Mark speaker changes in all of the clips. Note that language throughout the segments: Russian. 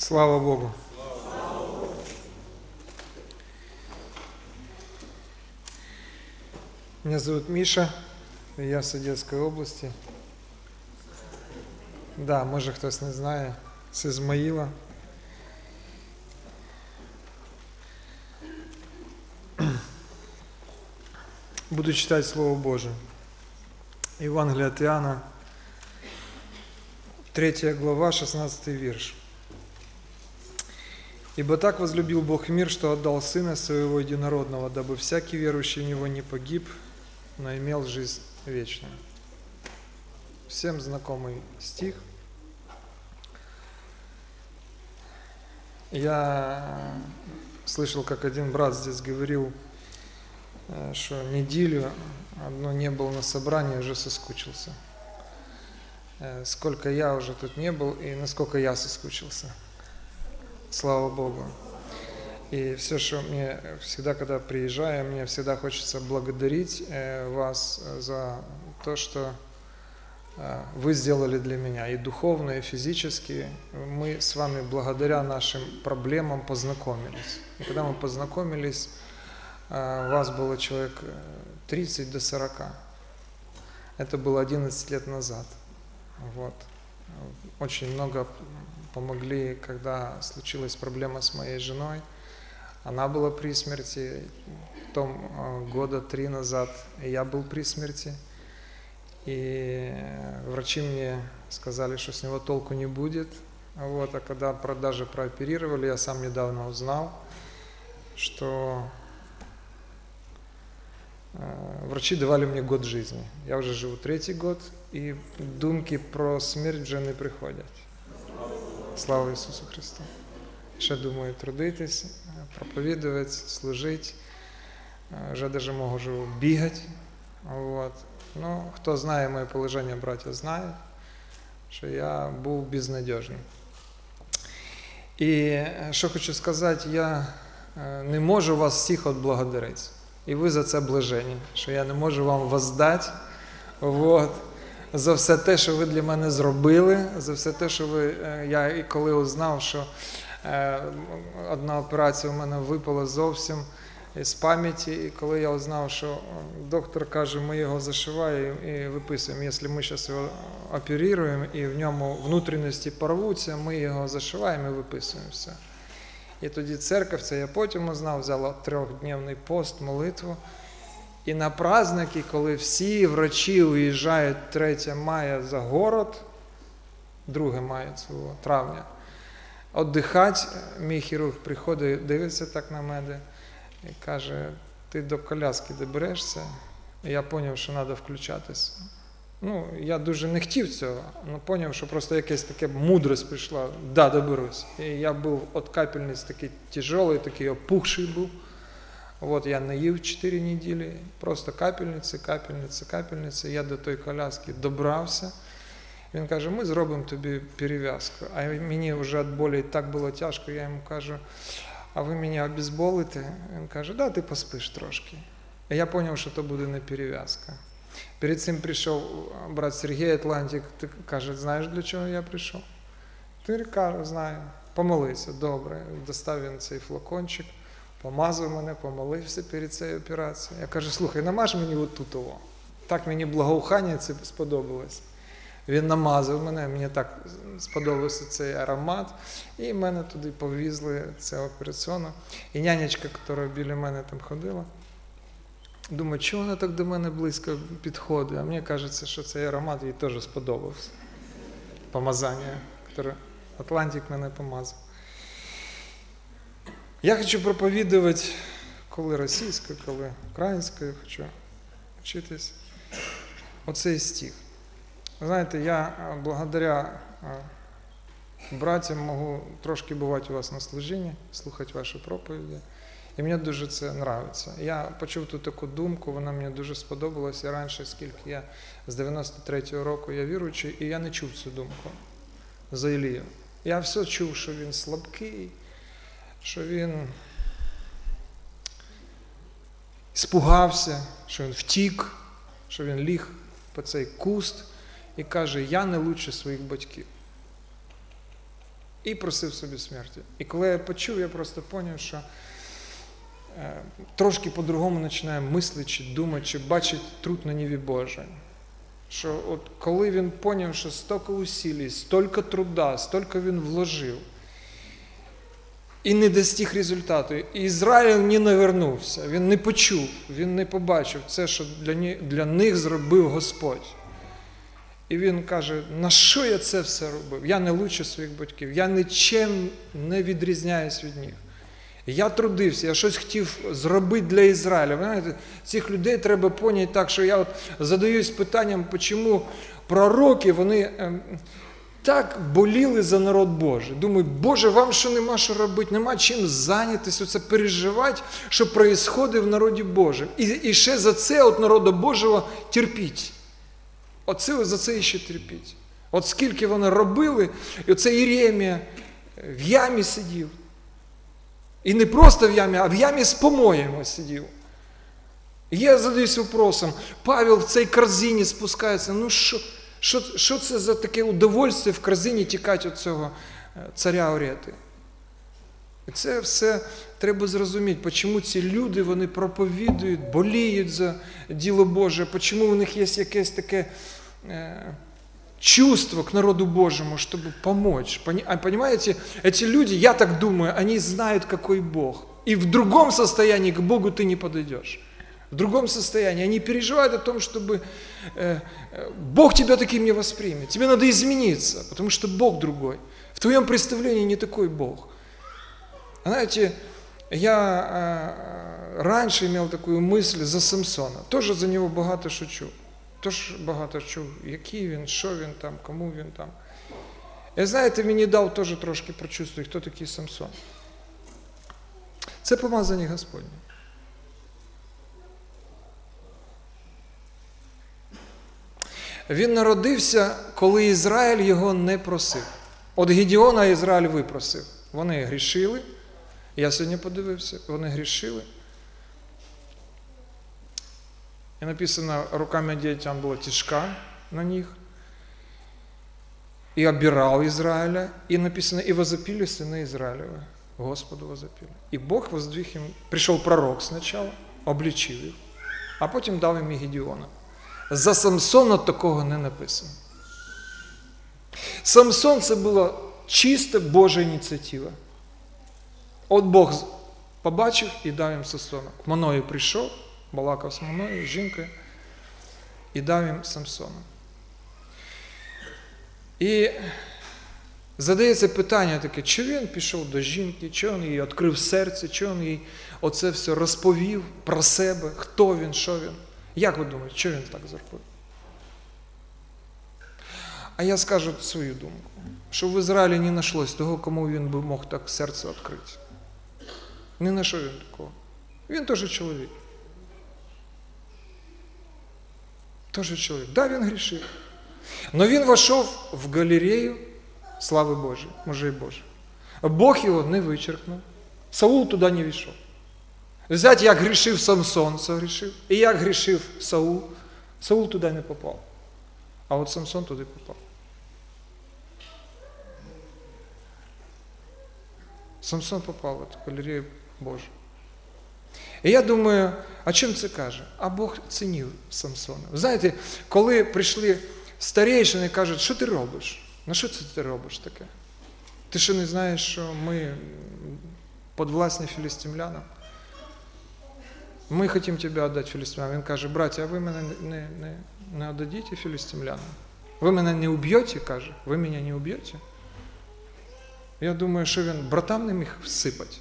Speaker 1: Слава Богу. Меня зовут Миша, я з Одеської області. Да, може хтось не знає, з Ізмаїла. Буду читать Слово Божие. Евангелие от Иоанна, 3 глава, 16 вірш. «Ибо так возлюбил Бог мир, что отдал Сына Своего Единородного, дабы всякий верующий в Него не погиб, но имел жизнь вечную». Всем знакомый стих. Я слышал, как один брат здесь говорил, что неделю одну не был на собрании, уже соскучился. Сколько я уже тут не был и насколько я соскучился. Слава Богу. И все, что мне всегда, когда приезжаю, мне всегда хочется благодарить вас за то, что вы сделали для меня и духовно, и физически. Мы с вами благодаря нашим проблемам познакомились. И когда мы познакомились, вас было человек 30 до 40. Это было 11 лет назад. Вот. Очень много помогли, когда случилась проблема с моей женой. Она была при смерти. Потом года 3 назад я был при смерти. И врачи мне сказали, что с него толку не будет. Вот. А когда даже прооперировали, я сам недавно узнал, что врачи давали мне год жизни. Я уже живу 3-й год, і думки про смерть вже не приходять. Слава Ісусу Христу. Ще думаю трудитись, проповідувати, служити. Вже навіть можу бігати. Вот. Ну, хто знає моє положення, браття, знають, що я був безнадіжним. І що хочу сказати, я не можу вас всіх отблагодарити. І ви за це блажені, що я не можу вам воздати, вот, за все те, що ви для мене зробили, за все те, що ви, я і коли узнав, що одна операція у мене випала зовсім з пам'яті, і коли я узнав, що доктор каже, ми його зашиваємо і виписуємо, якщо ми зараз його оперуємо і в ньому внутрішності порвуться, ми його зашиваємо і виписуємо все. І тоді церковь, це я потім узнав, взяла 3-дневний пост, молитву. І на праздники, коли всі врачі уїжджають 3 мая за город, 2 мая цього травня, віддихати, мій хірург приходить, дивиться так на мене і каже, ти до коляски доберешся? І я зрозумів, що треба включатись. Ну, я дуже не хотів цього, але зрозумів, що просто якась така мудрость прийшла, да, доберусь. І я був від капельниць такий тяжелий, такий опухший був. От я не їв 4 неділі, просто капельниці. Я до тої коляски добрався. Він каже, ми зробимо тобі перев'язку. А мені вже від болі так було тяжко, я йому кажу, а ви мене обезболите? Він каже, да, ти поспиш трошки. І я зрозумів, що це буде не перев'язка. Перед цим прийшов брат Сергій Атлантик, каже, знаєш, для чого я прийшов? Ти каже, знаю, помолився, добре. Достав він цей флакончик, помазав мене, помолився перед цією операцією. Я кажу, слухай, намаж мені отут того. Так мені благоухання це сподобалось. Він намазав мене, мені так сподобався цей аромат, і мене туди повезли, це операційно. І нянечка, яка біля мене там ходила, думаю, чого вона так до мене близько підходить? А мені кажеться, що цей аромат їй теж сподобався. Помазання, яке Атлантик мене помазав. Я хочу проповідувати, коли російською, коли українською, хочу вчитись. Оцей стих. Знаєте, я благодаря братям можу трошки бувати у вас на служінні, слухати ваші проповіді. І мені дуже це подобається. Я почув ту таку думку, вона мені дуже сподобалася. І раніше, скільки я з 93-го року я віруючий, і я не чув цю думку за Ілію. Я все чув, що він слабкий, що він спугався, що він втік, що він ліг по цей куст і каже, я не лучше своїх батьків. і просив собі смерті. І коли я почув, я просто зрозумів, що трошки по-другому починає мислити, чи думати, чи бачити труд на ниві Божій. Що от коли він зрозумів, що стільки усилий, стільки труда, стільки він вложив, і не достиг результату, і Ізраїль не навернувся, він не почув, він не побачив це, що для них зробив Господь. І він каже, на що я це все робив? Я не лучше своїх батьків, я нічим не відрізняюсь від них. Я трудився, я щось хотів зробити для Ізраїля. Ви знаєте, цих людей треба поняти так, що я от задаюсь питанням, чому пророки, вони так боліли за народ Божий. Думаю, Боже, вам що нема що робити, нема чим зайнятися, оце переживати, що відбувається в народі Божому. І ще за це от народу Божого терпіть. Оце за це ще терпіть. От скільки вони робили, і оце Єремія в ямі сидів. І не просто в ямі, а в ямі з помоями сидів. І я задаюсь вопросом, Павел в цій корзині спускається, ну що це за таке удовольствие в корзині тікати від цього царя Орети? І це все треба зрозуміти, чому ці люди, вони проповідують, боліють за діло Боже, чому у них є якесь таке чувство к народу Божьему, чтобы помочь. Понимаете, эти люди, я так думаю, они знают, какой Бог. И в другом состоянии к Богу ты не подойдешь. В другом состоянии. Они переживают о том, чтобы Бог тебя таким не воспримет. Тебе надо измениться, потому что Бог другой. В твоем представлении не такой Бог. Знаете, я раньше имел такую мысль за Самсона. Тоже за него багато шучу. Тож багато чув, який він, що він там, кому він там. І знаєте, мені дав теж трошки прочувствувати, хто такий Самсон. Це помазання Господнє. Він народився, коли Ізраїль його не просив. От Гедеона Ізраїль випросив. Вони грішили, я сьогодні подивився, вони грішили. И написано, руками детям была тяжка на них. И обирал Израиля. И написано, и возопили сыны Израилевы. Господу возопили. И Бог воздвиг им, пришел пророк сначала, обличив їх, а потім дав їм і Гедеона. За Самсона такого не написано. Самсон – це була чиста Божа ініціатива. От Бог побачив і дав їм Самсона. К Маною прийшов, балакав з Маною, з жінкою, і дав їм Самсона. І задається питання таке, чи він пішов до жінки, чи він їй відкрив серце, чи він їй оце все розповів про себе, хто він, що він. Як ви думаєте, що він так зробив? А я скажу свою думку, що в Ізраїлі не знайшлось того, кому він би мог так серце відкрити. Не знайшов він такого. Він теж чоловік. Тоже чоловік. Да, він грішив. Но він вошов в галерею слави Божої, мужей Божих. Бог його не вичеркнув. Саул туди не війшов. Взять, як грішив Самсон, согрішив, і як грішив Саул, Саул туди не попав. А от Самсон туди попав. Самсон попав в эту галерею Божу. І я думаю, а чим це каже? А Бог цінив Самсона. Ви знаєте, коли прийшли старейшини і кажуть, що ти робиш? Ну що це ти робиш таке? Ти що не знаєш, що ми підвласні філістимлянам? Ми хочемо тебе віддати філістимлянам. Він каже, браття, а ви мене не віддадите філістимлянам? Ви мене не уб'єте, каже, ви мене не уб'єте? Я думаю, що він братам не міг всипати.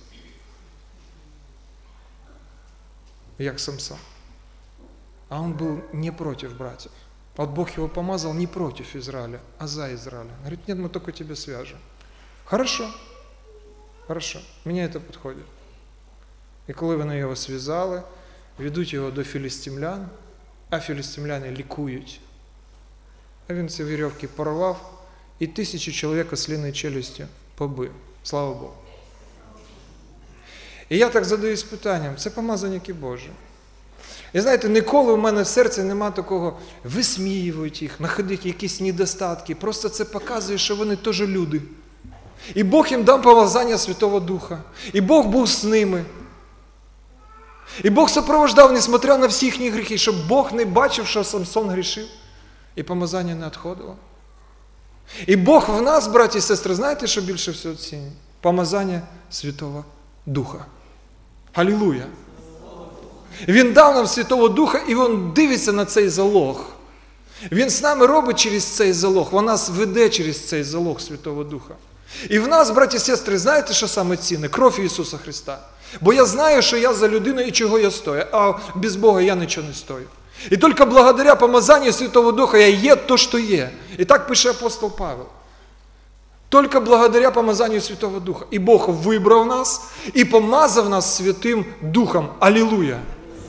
Speaker 1: Як Самсон. А он был не против братьев. Вот Бог его помазал не против Израиля, а за Израиля. Говорит, нет, мы только тебя свяжем. Хорошо, хорошо, мені це підходить. І коли вони його зв'язали, ведуть його до філістимлян, а філістимляни лікують. А він ці вірьовки порвав, і 1000 чоловік осліною челюстю побив. Слава Богу. І я так задаюсь питанням, це помазанники Божі. І знаєте, ніколи в мене в серці нема такого, висміюють їх, знаходять якісь недостатки. Просто це показує, що вони теж люди. І Бог їм дав помазання Святого Духа. І Бог був з ними. І Бог супровождав, несмотря на всі їхні гріхи, щоб Бог не бачив, що Самсон грішив. І помазання не відходило. І Бог в нас, браті і сестри, знаєте, що більше всього цінить? Помазання Святого Духа. Алілуя! Він дав нам Святого Духа, і Він дивиться на цей залог. Він з нами робить через цей залог, Він нас веде через цей залог Святого Духа. І в нас, браті і сестри, знаєте, що саме цінне? Кров Ісуса Христа. Бо я знаю, що я за людину і чого я стою, а без Бога я нічого не стою. І тільки благодаря помазанню Святого Духа я є то, що є. І так пише апостол Павел. Тільки благодаря помазанню Святого Духа. І Бог вибрав нас і помазав нас Святим Духом. Алілуя!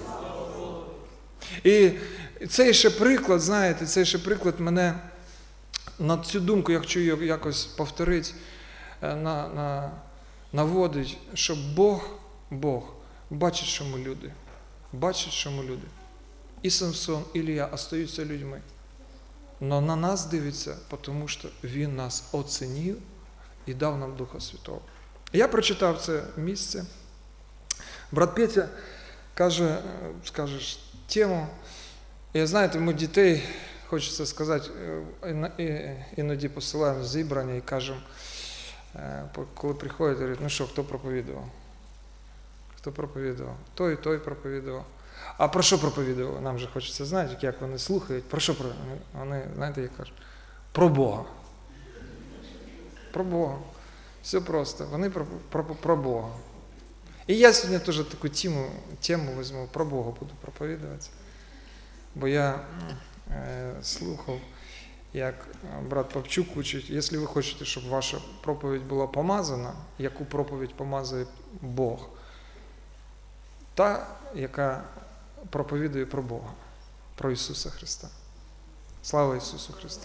Speaker 1: І цей ще приклад, знаєте, цей ще приклад мене на цю думку, я хочу її якось повторити, наводить, що Бог бачить, що ми люди. Бачить, що ми люди. І Самсон, і Ілля остаються людьми. Но на нас дивиться, тому що Він нас оцінив і дав нам Духа Святого. Я прочитав це місце. Брат Петя каже, скажеш тему. І знаєте, ми дітей, хочеться сказати, іноді посилаємо в зібрання і кажемо, коли приходять, говорять, ну що, хто проповідував? Хто проповідував? Той і той проповідував. А про що проповідував? Нам же хочеться знати, як вони слухають. Про що проповідував? Вони, знаєте, як кажуть? Про Бога. Про Бога. Все просто. Вони про Бога. І я сьогодні теж таку тему візьму, про Бога буду проповідувати. Бо я слухав, як брат Попчук учить, якщо ви хочете, щоб ваша проповідь була помазана, яку проповідь помазує Бог, та, яка проповідує про Бога, про Ісуса Христа. Слава Ісусу Христу!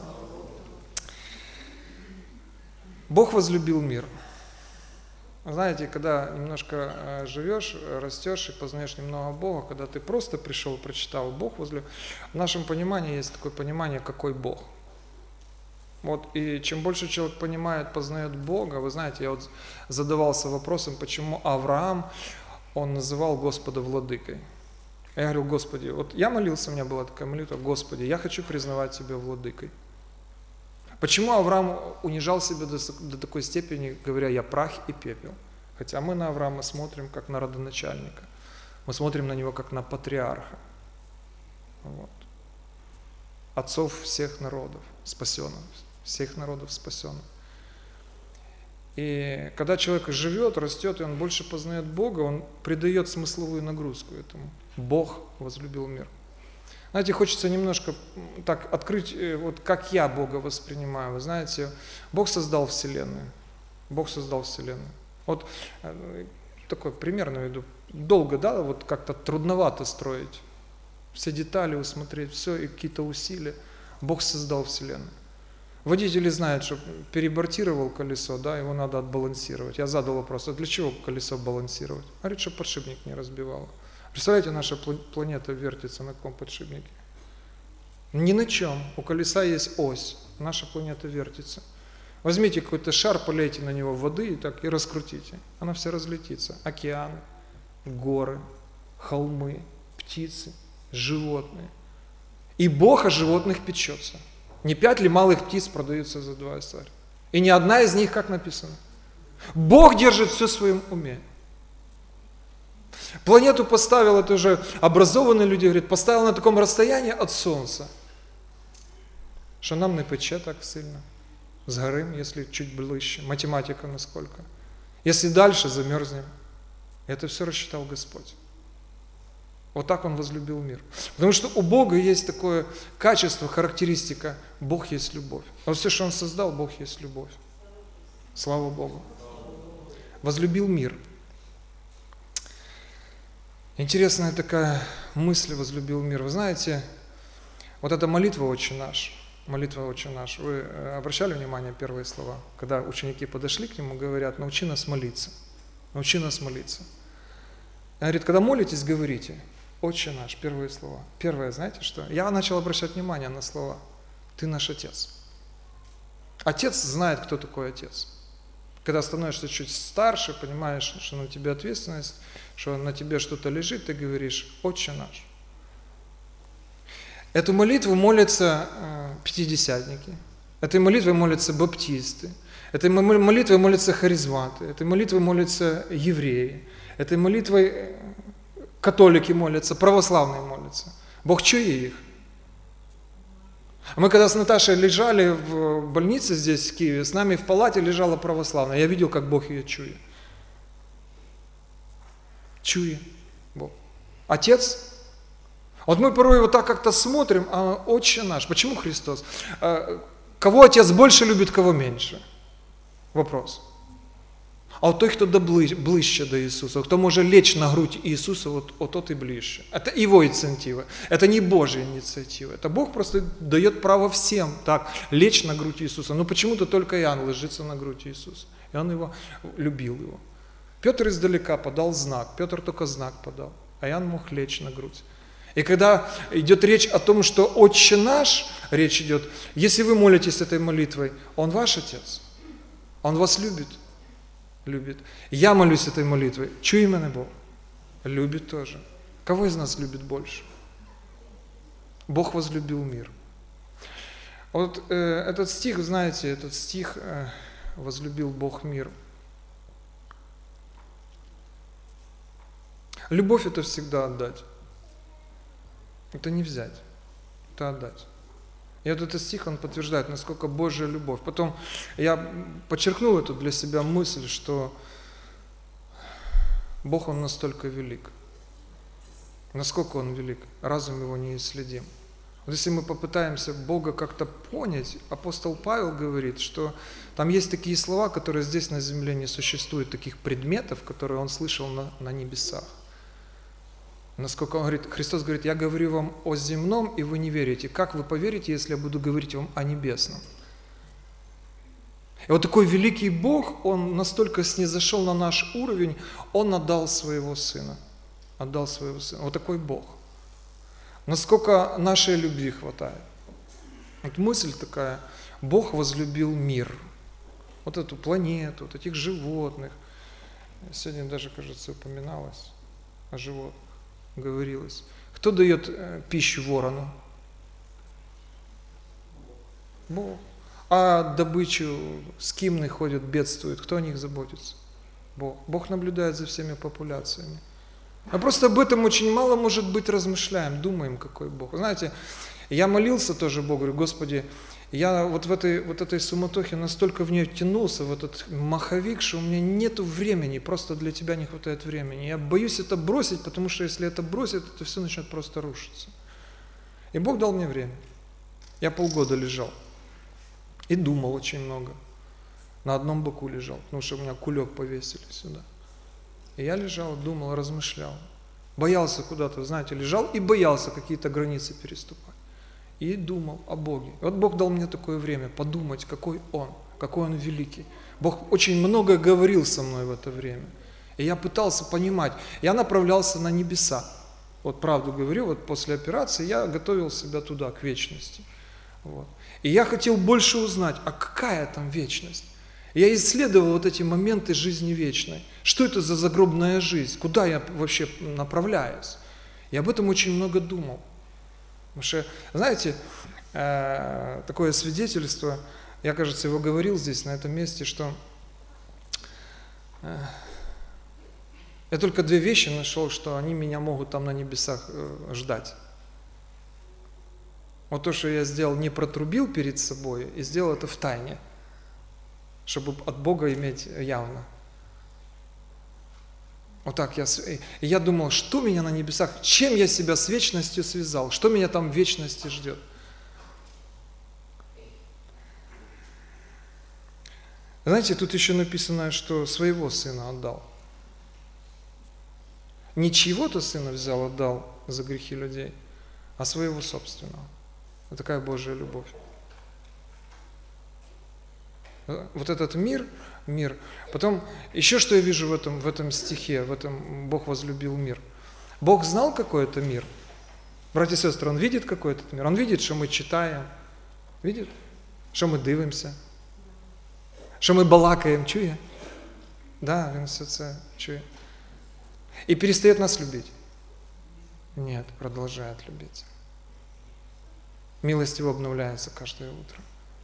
Speaker 1: Бог возлюбил мир. Знаете, когда немножко живешь, растешь и познаешь немного Бога, когда ты просто пришел, прочитал Бог возлюбил, в нашем понимании есть такое понимание, какой Бог. Вот, и чем больше человек понимает, познает Бога, вы знаете, я вот задавался вопросом, почему Авраам, он называл Господа владыкой. Я говорил, Господи, вот я молился, у меня была такая молитва, Господи, я хочу признавать Тебя владыкой. Почему Авраам унижал себя до такой степени, говоря, я прах и пепел? Хотя мы на Авраама смотрим как на родоначальника. Мы смотрим на него как на патриарха. Вот. Отцов всех народов спасенных. Всех народов спасенных. И когда человек живет, растет, и он больше познает Бога, он придает смысловую нагрузку этому. Бог возлюбил мир. Знаете, хочется немножко так открыть, вот как я Бога воспринимаю. Вы знаете, Бог создал Вселенную. Бог создал Вселенную. Вот такой пример наведу. Долго, да, вот как-то трудновато строить. Все детали усмотреть, все, и какие-то усилия. Бог создал Вселенную. Водители знают, что перебортировал колесо, да, его надо отбалансировать. Я задал вопрос, а для чего колесо балансировать? Говорит, чтобы подшипник не разбивало. Представляете, наша планета вертится на каком подшипнике? Ни на чем. У колеса есть ось. Наша планета вертится. Возьмите какой-то шар, полейте на него воды и раскрутите. Она вся разлетится. Океаны, горы, холмы, птицы, животные. И Бог о животных печется. Не 5 ли малых птиц продаются за 2 осаря? И ни одна из них, как написано. Бог держит все в своем уме. Планету поставил, это уже образованные люди говорят, поставил на таком расстоянии от Солнца, що нам не пече так сильно. Сгорим, если чуть ближе. Математика насколько. Если дальше, замерзнем. Это все рассчитал Господь. Вот так Он возлюбил мир. Потому что у Бога есть такое качество, характеристика. Бог есть любовь. Вот все, что Он создал, Бог есть любовь. Слава Богу. Возлюбил мир. Интересная такая мысль, возлюбил мир. Вы знаете, вот эта молитва «Отче наш», молитва «Отче наш», вы обращали внимание на первые слова? Когда ученики подошли к Нему, говорят, научи нас молиться, научи нас молиться. Он говорит, когда молитесь, говорите, «Отче наш», первые слова. Первое, знаете что? Я начал обращать внимание на слова. Ты наш Отец. Отец знает, кто такой Отец. Когда становишься чуть старше, понимаешь, что на тебе ответственность, что на тебе что-то лежит, ты говоришь: «Отче наш». Эту молитву молятся пятидесятники, этой молитвой молятся баптисты, этой молитвой молятся харизматы, этой молитвой молятся евреи, этой молитвой католики молятся, православные молятся. Бог чует их. Мы когда с Наташей лежали в больнице здесь, в Киеве, с нами в палате лежала православная. Я видел, как Бог ее чует. Чует Бог. Отец. Вот мы порой вот так как-то смотрим, а Отче наш. Почему Христос? Кого Отец больше любит, кого меньше? Вопрос. А от той, хто ближче до Ісуса, хто може лечь на грудь Ісуса, от тот и ближче. Это Его инициатива, это не Божья инициатива. Это Бог просто дает право всем так лечь на грудь Иисуса. Но почему-то только Иоанн ложится на грудь Иисуса. И он его любил его. Петр издалека подал знак, Петр только знак подал, а Иоанн мог лечь на грудь. И когда идет речь о том, что Отче наш, речь идет, если вы молитесь этой молитвой, Он ваш Отец, Он вас любит. Любит. Я молюсь этой молитвой. Чуй мене Бог. Любит тоже. Кого из нас любит больше? Бог возлюбил мир. Вот этот стих, знаете, этот стих «Возлюбил Бог мир». Любовь – это всегда отдать. Это не взять, это отдать. И вот этот стих, он подтверждает, насколько Божья любовь. Потом я подчеркнул эту для себя мысль, что Бог, Он настолько велик. Насколько Он велик, разум Его неисследим. Вот если мы попытаемся Бога как-то понять, апостол Павел говорит, что там есть такие слова, которые здесь на земле не существует, таких предметов, которые он слышал на небесах. Насколько он говорит, Христос говорит: я говорю вам о земном, и вы не верите. Как вы поверите, если я буду говорить вам о небесном? И вот такой великий Бог, Он настолько снизошел на наш уровень, Он отдал Своего Сына. Отдал Своего Сына. Вот такой Бог. Насколько нашей любви хватает. Вот мысль такая: Бог возлюбил мир. Вот эту планету, вот этих животных. Сегодня даже, кажется, упоминалось о животных. Говорилось. Кто дает пищу ворону? Бог. А добычу скимны ходят, бедствуют. Кто о них заботится? Бог. Бог наблюдает за всеми популяциями. А просто об этом очень мало, может быть, размышляем, думаем, какой Бог. Знаете, я молился тоже Богу, говорю: Господи, я вот в этой суматохе настолько в нее тянулся, в этот маховик, что у меня нету времени, просто для Тебя не хватает времени. Я боюсь это бросить, потому что если это бросить, это все начнет просто рушиться. И Бог дал мне время. Я полгода лежал и думал очень много. На одном боку лежал, потому что у меня кулек повесили сюда. И я лежал, думал, размышлял. Боялся куда-то, знаете, лежал и боялся какие-то границы переступать. И думал о Боге. И вот Бог дал мне такое время подумать, какой Он великий. Бог очень много говорил со мной в это время. И я пытался понимать. Я направлялся на небеса. Вот правду говорю, вот после операции я готовил себя туда, к вечности. Вот. И я хотел больше узнать, а какая там вечность? Я исследовал вот эти моменты жизни вечной. Что это за загробная жизнь? Куда я вообще направляюсь? И об этом очень много думал. Потому что, знаете, такое свидетельство, я, кажется, его говорил здесь, на этом месте, что я только две вещи нашел, что они меня могут там на небесах ждать. Вот то, что я сделал, не протрубил перед собой, и сделал это в тайне, чтобы от Бога иметь явно. Вот так я думал, что меня на небесах, чем я себя с вечностью связал, что меня там в вечности ждет. Знаете, тут еще написано, что своего сына отдал. Не чьего-то сына взял, отдал за грехи людей, а своего собственного. Вот такая Божья любовь. Вот этот мир. Потом, еще что я вижу в этом стихе, в этом Бог возлюбил мир. Бог знал, какой это мир. Братья и сестры, Он видит, какой этот мир. Он видит, что мы читаем, видит, что мы дивимся, что мы балакаем, чує. Да, Він все це чує. И перестает нас любить. Нет, продолжает любить. Милость Его обновляется каждое утро.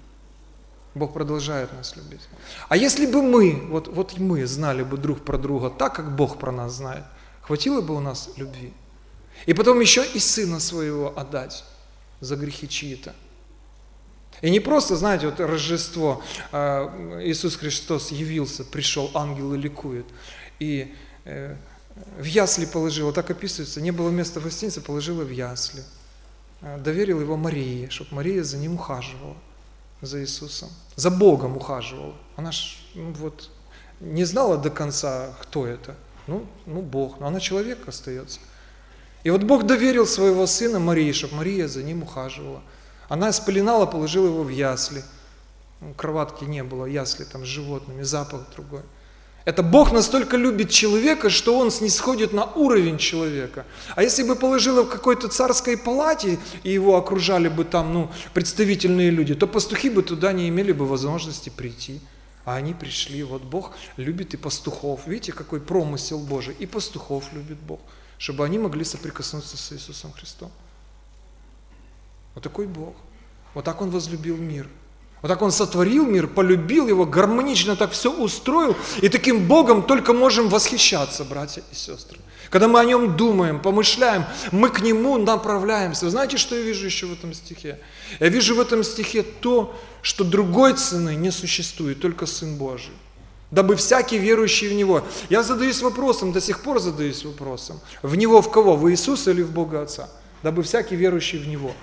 Speaker 1: Бог продолжает нас любить. А если бы мы, вот мы знали бы друг про друга так, как Бог про нас знает, хватило бы у нас любви? И потом еще и Сына Своего отдать за грехи чьи-то. И не просто, знаете, вот Рождество, Иисус Христос явился, пришел, ангелы ликуют, и в ясли положила, так описывается, не было места в гостинице, положила в ясли. Доверил его Марии, чтобы Мария за ним ухаживала, за Иисусом, за Богом ухаживала. Она ж не знала до конца, кто это. Ну, Бог, но она человек остается. И вот Бог доверил своего Сына Марии, чтобы Мария за ним ухаживала. Она спеленала, положила его в ясли. Кроватки не было, ясли там с животными, запах другой. Это Бог настолько любит человека, что Он снисходит на уровень человека. А если бы положила в какой-то царской палате, и его окружали бы там, представительные люди, то пастухи бы туда не имели бы возможности прийти. А они пришли. Вот Бог любит и пастухов. Видите, какой промысел Божий. И пастухов любит Бог, чтобы они могли соприкоснуться с Иисусом Христом. Вот такой Бог. Вот так Он возлюбил мир. Вот так Он сотворил мир, полюбил его, гармонично так все устроил. И таким Богом только можем восхищаться, братья и сестры. Когда мы о Нем думаем, помышляем, мы к Нему направляемся. Вы знаете, что я вижу еще в этом стихе? Я вижу в этом стихе то, что другой цены не существует, только Сын Божий. Дабы всякий верующий в Него. Я задаюсь вопросом, до сих пор задаюсь вопросом. В Него в кого? В Иисуса или в Бога Отца? Дабы всякий верующий в Него.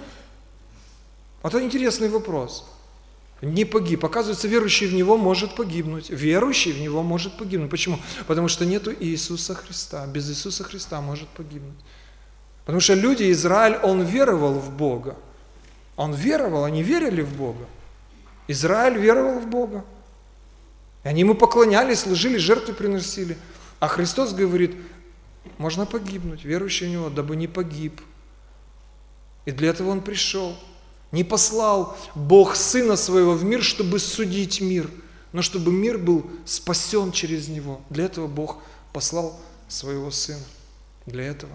Speaker 1: Это интересный вопрос. Не погиб. Оказывается, верующий в Него может погибнуть. Верующий в Него может погибнуть. Почему? Потому что нету Иисуса Христа. Без Иисуса Христа может погибнуть. Потому что люди, Израиль, он веровал в Бога. Он веровал, они верили в Бога. Израиль веровал в Бога. И они Ему поклонялись, служили, жертвы приносили. А Христос говорит, можно погибнуть, верующий в Него, дабы не погиб. И для этого Он пришел. Не послал Бог Сына Своего в мир, чтобы судить мир, но чтобы мир был спасен через Него. Для этого Бог послал Своего Сына. Для этого.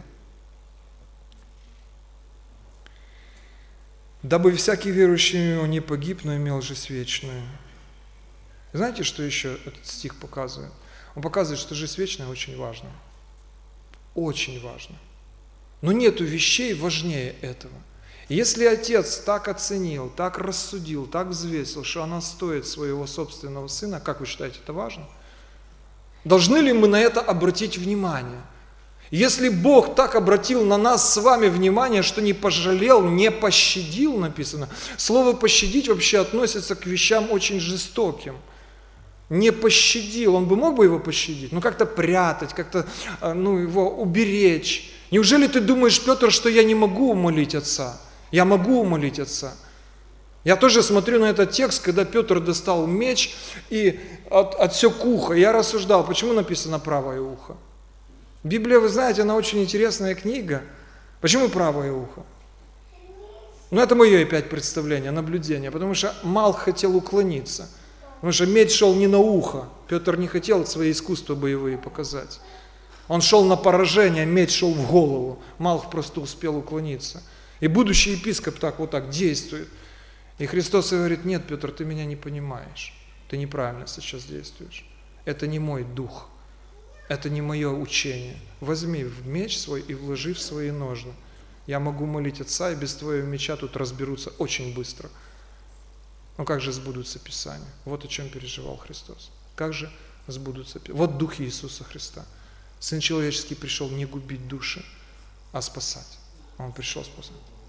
Speaker 1: Дабы всякий верующий в Него не погиб, но имел жизнь вечную. Знаете, что еще этот стих показывает? Он показывает, что жизнь вечная очень важна. Очень важна. Но нету вещей важнее этого. Если Отец так оценил, так рассудил, так взвесил, что она стоит своего собственного Сына, как вы считаете, это важно? Должны ли мы на это обратить внимание? Если Бог так обратил на нас с вами внимание, что не пожалел, не пощадил, написано. Слово «пощадить» вообще относится к вещам очень жестоким. Не пощадил, Он бы мог бы его пощадить, но как-то прятать, как-то его уберечь. Неужели ты думаешь, Петр, что я не могу умолить Отца? Я могу умолить Отца. Я тоже смотрю на этот текст, когда Петр достал меч и отсек ухо. Я рассуждал, почему написано правое ухо? Библия, вы знаете, она очень интересная книга. Почему правое ухо? Это мое опять представление, наблюдение, потому что Малх хотел уклониться. Потому что меч шел не на ухо. Петр не хотел свои искусства боевые показать. Он шел на поражение, меч шел в голову. Малх просто успел уклониться. И будущий епископ так действует. И Христос говорит, нет, Петр, ты меня не понимаешь. Ты неправильно сейчас действуешь. Это не мой дух. Это не мое учение. Возьми меч свой и вложи в свои ножны. Я могу молить Отца, и без твоего меча тут разберутся очень быстро. Как же сбудутся Писания? Вот о чем переживал Христос. Как же сбудутся Писания? Вот Дух Иисуса Христа. Сын человеческий пришел не губить души, а спасать. Он пришел спасать.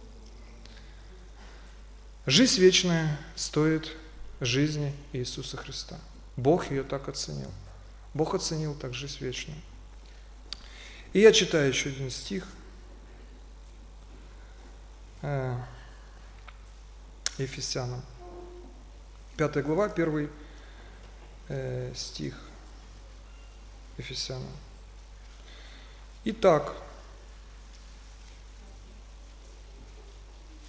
Speaker 1: Жизнь вечная стоит жизни Иисуса Христа. Бог ее так оценил. Бог оценил так жизнь вечную. И я читаю еще один стих. Ефесянам. 5 глава, 1 стих. Ефесянам. Итак,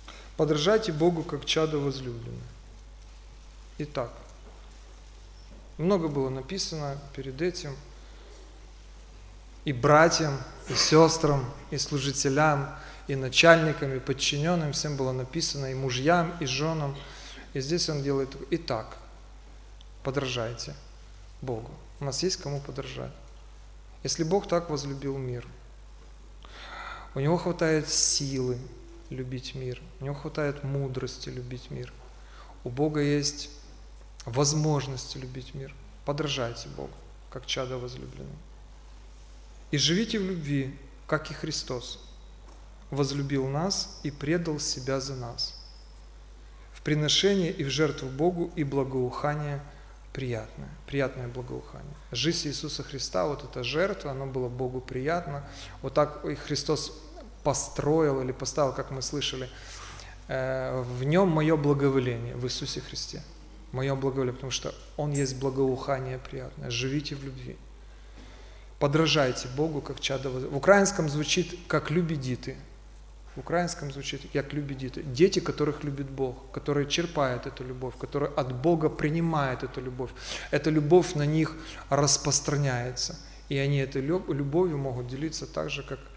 Speaker 1: подражайте Богу, как чадо возлюбленное. Итак, Много было написано перед этим и братьям, и сестрам, и служителям, и начальникам, и подчиненным, всем было написано, и мужьям, и женам. И здесь он делает: итак, подражайте Богу. У нас есть кому подражать. Если Бог так возлюбил мир, у Него хватает силы любить мир, у Него хватает мудрости любить мир, у Бога есть возможность любить мир. Подражайте Богу, как чадо возлюбленным. И живите в любви, как и Христос возлюбил нас и предал себя за нас. В приношение и в жертву Богу и благоухание приятное. Приятное благоухание. Жизнь Иисуса Христа, вот эта жертва, она была Богу приятна. Вот так и Христос построил или поставил, как мы слышали, в Нем мое благоволение, в Иисусе Христе. Мое благоволение, потому что Он есть благоухание приятное. Живите в любви. Подражайте Богу, как чадо. В украинском звучит как «люби діти». В украинском звучит как «люби діти». Дети, которых любит Бог, которые черпают эту любовь, которые от Бога принимают эту любовь. Эта любовь на них распространяется. И они этой любовью могут делиться так же, как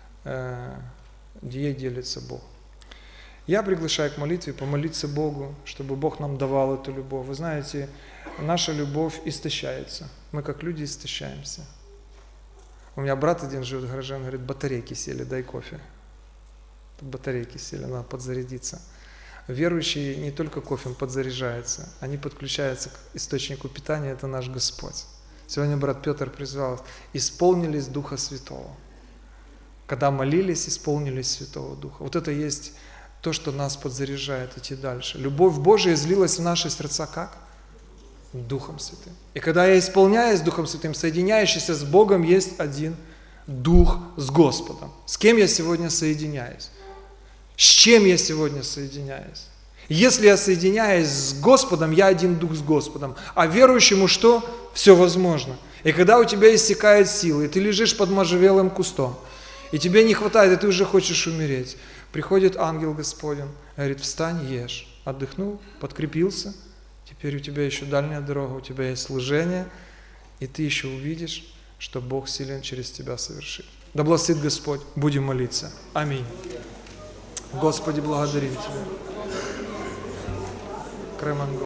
Speaker 1: ей делится Бог. Я приглашаю к молитве, помолиться Богу, чтобы Бог нам давал эту любовь. Вы знаете, наша любовь истощается. Мы как люди истощаемся. У меня брат один живет в гараже, он говорит: батарейки сели, дай кофе. Батарейки сели, надо подзарядиться. Верующие не только кофе подзаряжаются, они подключаются к источнику питания, это наш Господь. Сегодня брат Петр призвал: исполнились Духа Святого. Когда молились, исполнились Святого Духа. Вот это есть то, что нас подзаряжает идти дальше. Любовь Божия излилась в наши сердца как? Духом Святым. И когда я исполняюсь Духом Святым, соединяющийся с Богом, есть один Дух с Господом. С кем я сегодня соединяюсь? С чем я сегодня соединяюсь? Если я соединяюсь с Господом, я один Дух с Господом. А верующему что? Все возможно. И когда у тебя иссякают силы, и ты лежишь под можжевелым кустом, и тебе не хватает, и ты уже хочешь умереть, приходит ангел Господень, говорит: встань, ешь. Отдохнул, подкрепился, теперь у тебя еще дальняя дорога, у тебя есть служение, и ты еще увидишь, что Бог силен через тебя совершить. Да благословит Господь. Будем молиться. Аминь. Господи, благодарим Тебя.